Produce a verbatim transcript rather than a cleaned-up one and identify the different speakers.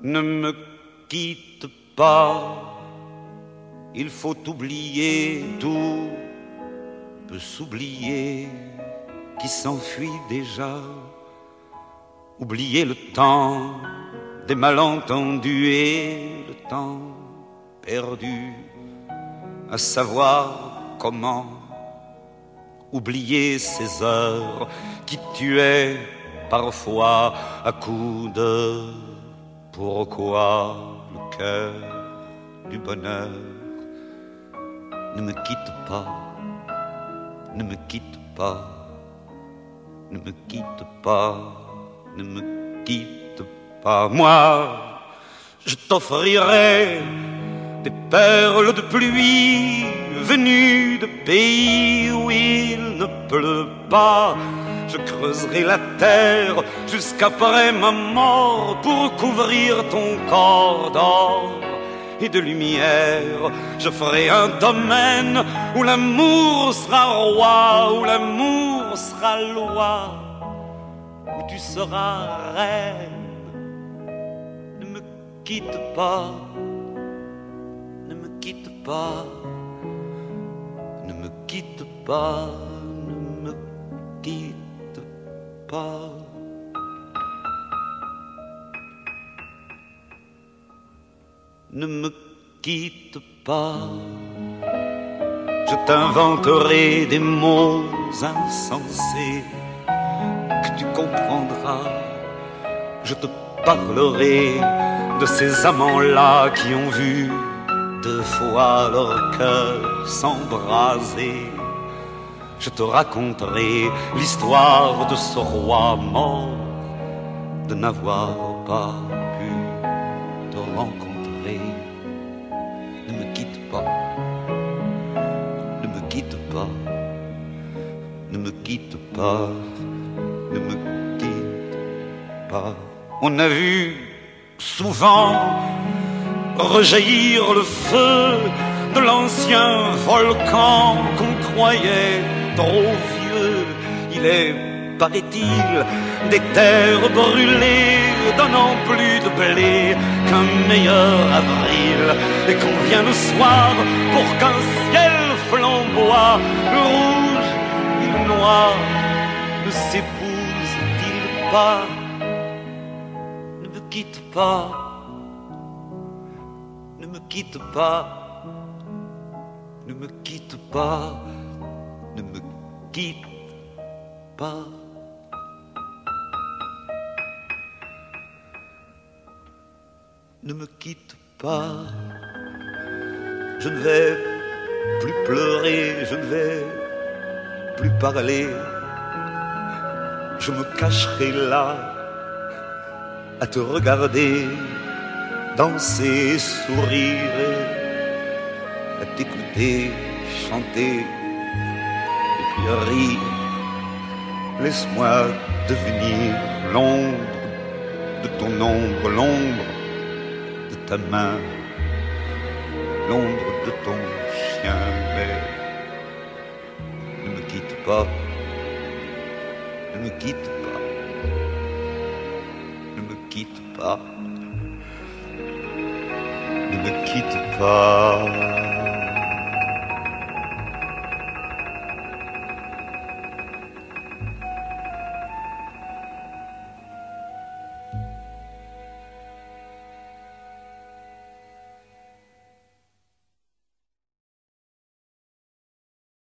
Speaker 1: Ne me quitte pas, il faut oublier, tout peut s'oublier qui s'enfuit déjà. Oublier le temps des malentendus et le temps perdu à savoir comment. Oublier ces heures qui tuaient parfois à coups de pourquoi le cœur du bonheur. Ne me quitte pas, ne me quitte pas, ne me quitte pas, ne me quitte pas. Moi, je t'offrirai des perles de pluie venues de pays où il ne pleut pas. Je creuserai la terre jusqu'après ma mort pour couvrir ton corps d'or et de lumière. Je ferai un domaine où l'amour sera roi, où l'amour sera loi, où tu seras reine. Ne me quitte pas, ne me quitte pas, ne me quitte pas, ne me quitte pas. Ne me quitte pas, je t'inventerai des mots insensés que tu comprendras. Je te parlerai de ces amants-là qui ont vu deux fois leur cœur s'embraser. Je te raconterai l'histoire de ce roi mort, de n'avoir pas pu te rencontrer. Ne me quitte pas, ne me quitte pas, ne me quitte pas, ne me quitte pas. On a vu souvent rejaillir le feu de l'ancien volcan qu'on croyait trop vieux. Il est, paraît-il, des terres brûlées donnant plus de blé qu'un meilleur avril, et qu'on vient le soir pour qu'un ciel flamboie. Le rouge et le noir ne s'épousent-ils pas? Ne me quitte pas, ne me quitte pas, ne me quitte pas, ne me quitte pas. Ne me quitte pas, je ne vais plus pleurer, je ne vais plus parler. Je me cacherai là à te regarder danser, sourire, à t'écouter chanter et puis rire. Laisse-moi devenir l'ombre de ton ombre, l'ombre de ta main, l'ombre de ton chien. Mais ne me quitte pas, ne me quitte pas, ne me quitte pas, ne me quitte pas.